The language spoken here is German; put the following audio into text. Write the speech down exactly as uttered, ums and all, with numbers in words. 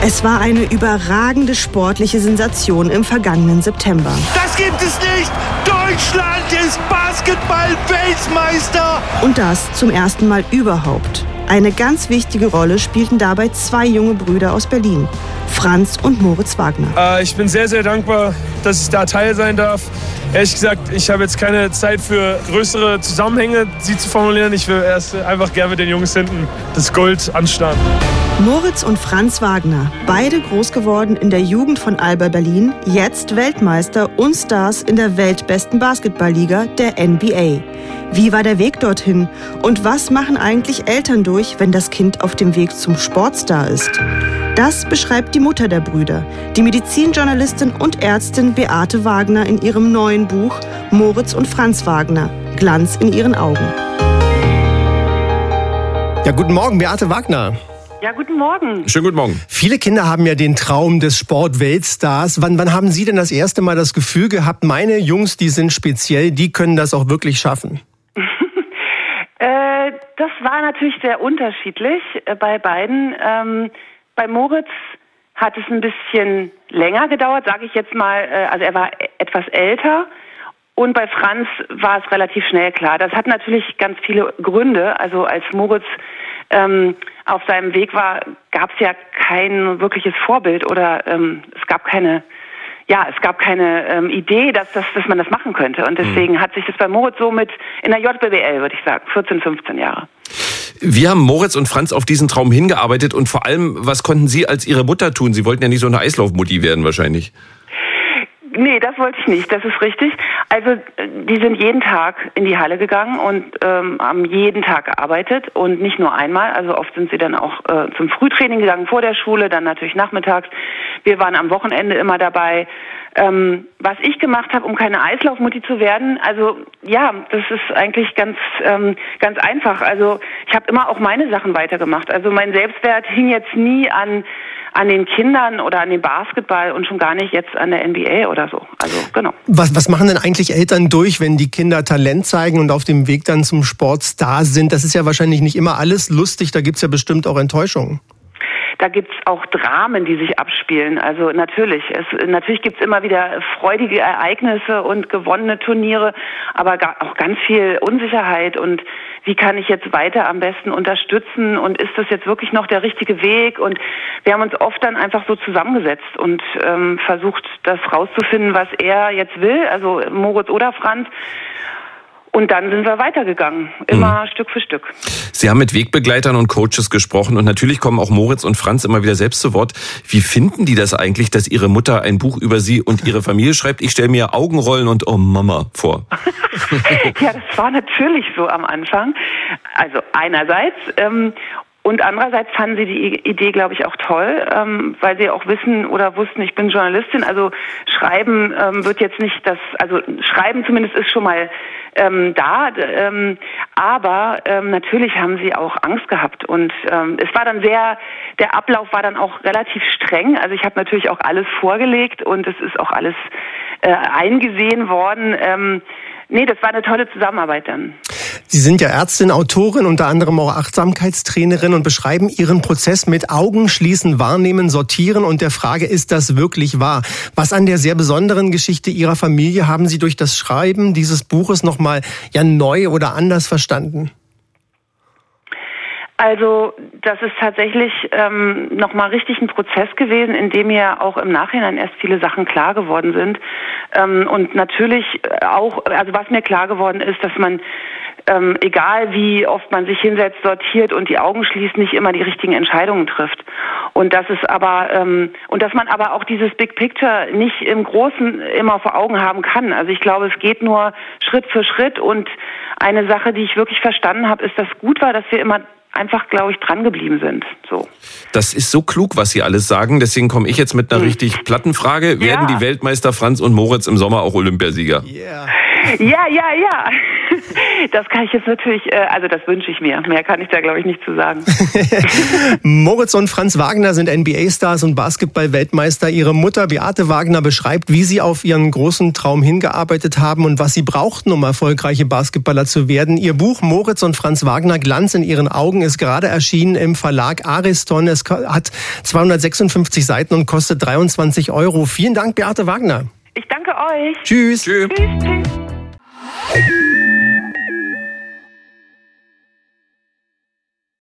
Es war eine überragende sportliche Sensation im vergangenen September. Das gibt es nicht! Deutschland ist Basketball-Weltmeister! Und das zum ersten Mal überhaupt. Eine ganz wichtige Rolle spielten dabei zwei junge Brüder aus Berlin, Franz und Moritz Wagner. Äh, ich bin sehr, sehr dankbar, dass ich da Teil sein darf. Ehrlich gesagt, ich habe jetzt keine Zeit für größere Zusammenhänge, sie zu formulieren. Ich will erst einfach gerne mit den Jungs hinten das Gold anstarren. Moritz und Franz Wagner, beide groß geworden in der Jugend von Alba Berlin, jetzt Weltmeister und Stars in der weltbesten Basketballliga, der N B A. Wie war der Weg dorthin? Und was machen eigentlich Eltern durch, wenn das Kind auf dem Weg zum Sportstar ist? Das beschreibt die Mutter der Brüder, die Medizinjournalistin und Ärztin Beate Wagner in ihrem neuen Buch Moritz und Franz Wagner, Glanz in ihren Augen. Ja, guten Morgen, Beate Wagner. Ja, guten Morgen. Schönen guten Morgen. Viele Kinder haben ja den Traum des Sport-Weltstars. Wann, wann haben Sie denn das erste Mal das Gefühl gehabt, meine Jungs, die sind speziell, die können das auch wirklich schaffen? äh, das war natürlich sehr unterschiedlich äh, bei beiden. Ähm, bei Moritz hat es ein bisschen länger gedauert, sage ich jetzt mal. Äh, also er war etwas älter. Und bei Franz war es relativ schnell klar. Das hat natürlich ganz viele Gründe. Also als Moritz ähm, auf seinem Weg war, gab es ja kein wirkliches Vorbild oder ähm, es gab keine, ja, es gab keine ähm, Idee, dass, das, dass man das machen könnte. Und deswegen mhm. hat sich das bei Moritz so mit in der J B B L, würde ich sagen, vierzehn, fünfzehn Jahre. Wie haben Moritz und Franz auf diesen Traum hingearbeitet und vor allem, was konnten Sie als Ihre Mutter tun? Sie wollten ja nicht so eine Eislaufmutti werden wahrscheinlich. Nee, das wollte ich nicht, das ist richtig. Also die sind jeden Tag in die Halle gegangen und ähm, haben jeden Tag gearbeitet und nicht nur einmal. Also oft sind sie dann auch äh, zum Frühtraining gegangen vor der Schule, dann natürlich nachmittags. Wir waren am Wochenende immer dabei. Ähm, was ich gemacht habe, um keine Eislaufmutti zu werden, also ja, das ist eigentlich ganz ähm, ganz einfach. Also ich habe immer auch meine Sachen weitergemacht. Also mein Selbstwert hing jetzt nie an an den Kindern oder an dem Basketball und schon gar nicht jetzt an der N B A oder so. Also genau. Was, was machen denn eigentlich Eltern durch, wenn die Kinder Talent zeigen und auf dem Weg dann zum Sportstar sind? Das ist ja wahrscheinlich nicht immer alles lustig, da gibt's ja bestimmt auch Enttäuschungen. Da gibt's auch Dramen, die sich abspielen. Also natürlich, es, natürlich gibt's immer wieder freudige Ereignisse und gewonnene Turniere, aber auch ganz viel Unsicherheit und wie kann ich jetzt weiter am besten unterstützen und ist das jetzt wirklich noch der richtige Weg? Und wir haben uns oft dann einfach so zusammengesetzt und ähm, versucht, das rauszufinden, was er jetzt will, also Moritz oder Franz. Und dann sind wir weitergegangen, immer mhm. Stück für Stück. Sie haben mit Wegbegleitern und Coaches gesprochen und natürlich kommen auch Moritz und Franz immer wieder selbst zu Wort. Wie finden die das eigentlich, dass ihre Mutter ein Buch über sie und ihre Familie schreibt? Ich stelle mir Augenrollen und Oh Mama vor. Ja, das war natürlich so am Anfang. Also einerseits ähm, und andererseits fanden sie die Idee, glaube ich, auch toll, ähm, weil sie auch wissen oder wussten, ich bin Journalistin. Also Schreiben ähm, wird jetzt nicht das, also Schreiben zumindest ist schon mal Ähm, da, ähm, aber ähm, natürlich haben sie auch Angst gehabt und ähm, es war dann sehr, der Ablauf war dann auch relativ streng, also ich habe natürlich auch alles vorgelegt und es ist auch alles äh, eingesehen worden. Ähm, nee, das war eine tolle Zusammenarbeit dann. Sie sind ja Ärztin, Autorin, unter anderem auch Achtsamkeitstrainerin und beschreiben Ihren Prozess mit Augen schließen, wahrnehmen, sortieren und der Frage, ist das wirklich wahr? Was an der sehr besonderen Geschichte Ihrer Familie haben Sie durch das Schreiben dieses Buches nochmal ja neu oder anders verstanden? Also das ist tatsächlich ähm, nochmal richtig ein Prozess gewesen, in dem mir auch im Nachhinein erst viele Sachen klar geworden sind. Ähm, und natürlich auch, also was mir klar geworden ist, dass man Ähm, egal wie oft man sich hinsetzt, sortiert und die Augen schließt, nicht immer die richtigen Entscheidungen trifft. Und das ist aber ähm, und dass man aber auch dieses Big Picture nicht im Großen immer vor Augen haben kann. Also ich glaube, es geht nur Schritt für Schritt. Und eine Sache, die ich wirklich verstanden habe, ist, dass gut war, dass wir immer einfach, glaube ich, dran geblieben sind. So. Das ist so klug, was Sie alles sagen. Deswegen komme ich jetzt mit einer hm. richtig platten Frage. Werden ja. die Weltmeister Franz und Moritz im Sommer auch Olympiasieger? Yeah. Ja, ja, ja. Das kann ich jetzt natürlich, also das wünsche ich mir. Mehr kann ich da, glaube ich, nicht zu sagen. Moritz und Franz Wagner sind N B A-Stars und Basketball-Weltmeister. Ihre Mutter Beate Wagner beschreibt, wie sie auf ihren großen Traum hingearbeitet haben und was sie brauchten, um erfolgreiche Basketballer zu werden. Ihr Buch Moritz und Franz Wagner, Glanz in ihren Augen, ist gerade erschienen im Verlag Ariston. Es hat zweihundertsechsundfünfzig Seiten und kostet dreiundzwanzig Euro. Vielen Dank, Beate Wagner. Ich danke euch. Tschüss. Tschüss. Tschüss. Tschüss.